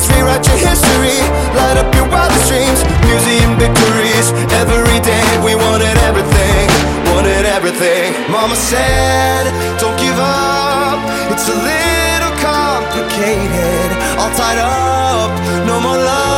memories, rewrite your history, light up your wildest dreams, museum victories. Every day we wanted everything, wanted everything. Mama said, don't give up, it's a little complicated. All tied up, no more love.